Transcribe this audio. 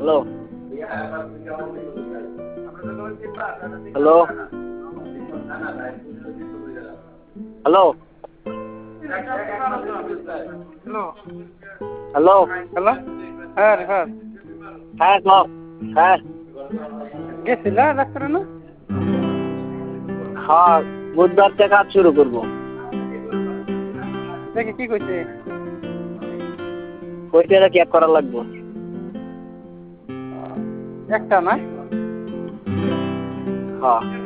hello hello hello hello hello hello হ্যাঁ রেফাত হ্যাঁ কও হ্যাঁ গেছিলা ডাক্তারে না হ্যাঁ বুধবার থেকে কাজ শুরু করবো দেখি কি কইছে কইতে চেক করা লাগবো একটা না হ্যাঁ